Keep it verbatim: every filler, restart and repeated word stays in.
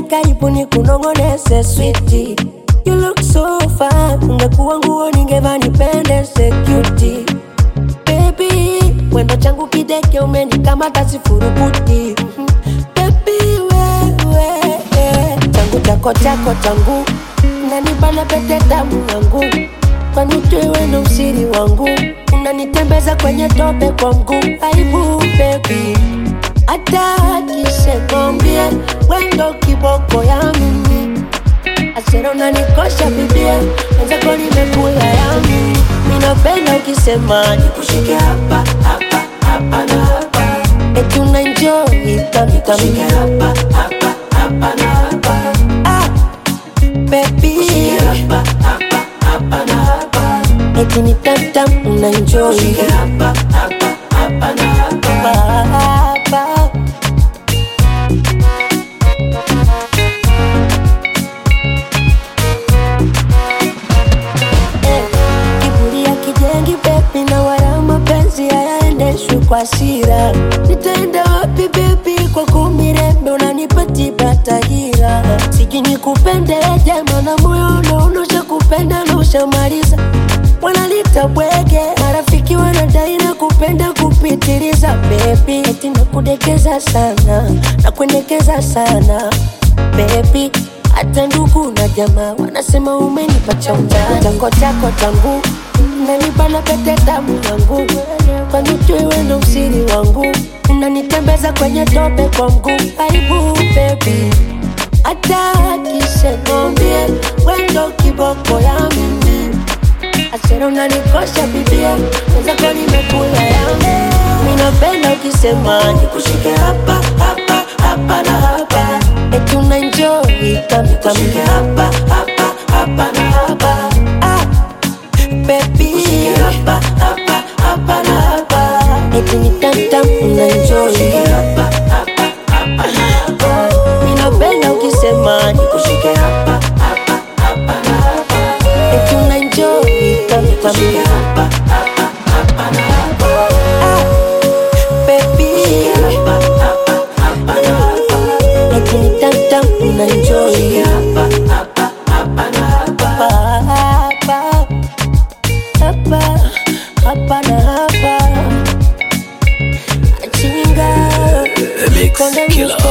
karibu nikunongoneze sweetie. You look so fine, ungekuwa nguo ningevaa nipendeze cutie. Baby, wendo changu kideke umenikamata sifurukuti. Baby, wewe changu chako chako changu, unanibana pete damu yangu. Kwani ujue wendo usiri wangu, unanitembeza kwenye tope kwa mguu. Aibu baby, hata akisekombie wendo kiboko ya mimi. Asero unanikosha bibia, wenzako nimekula ya mimi. Minapenda ukisema nikushike hapa, hapa, hapa na hapa. Eti unaenjoy kami kami, nikushike hapa, hapa, hapa na hapa. Ah, baby, nikushike hapa, hapa, hapa na hapa. Eti ni tam tam unaenjoy, nikushike hapa, hapa, hapa na hapa, hapa. Kwa sira nitaenda wapi baby, kwa kumirembe unanipatiba tahira. Siji nikupende jema na moyo unaonosha kupenda na ushamaliza. Wanalita bwege, marafiki wanadai na kupenda kupitiliza. Baby, eti nakudekeza sana, nakuendekeza sana baby. Hata ndugu na jamaa wanasema umenipa cha undani. Chango chako changu, unanibana pete damu yangu. Kwani ujue wendo usiri wangu, unanitembeza kwenye tope kwa mguu. Aibu baby, hata akisekombie wendo kiboko ya mimi. Asero unanikosha bibia, wenzako nimekula yangu. Minapenda ukisema nikushike hapa, hapa, hapa na hapa. Eti unaenjoy kami kami, nikushike hapa, hapa, hapa na hapa. Ah, baby, nikushike hapa, hapa, hapa na hapa. Eti ni tam tam unaenjoy, nikushike hapa, hapa, hapa na hapa. Minapenda ukisema nikushike hapa, hapa, hapa na hapa. Eti unaenjoy kami kami, nikushike hapa, hapa, hapa na hapa. Ah, baby, nikushike hapa, hapa, hapa na hapa. Eti ni tam tam unaenjoy, nikushike hapa, hapa, hapa na hapa, hapa, hapa, hapa na hapa. Chinga, The Mix Killer.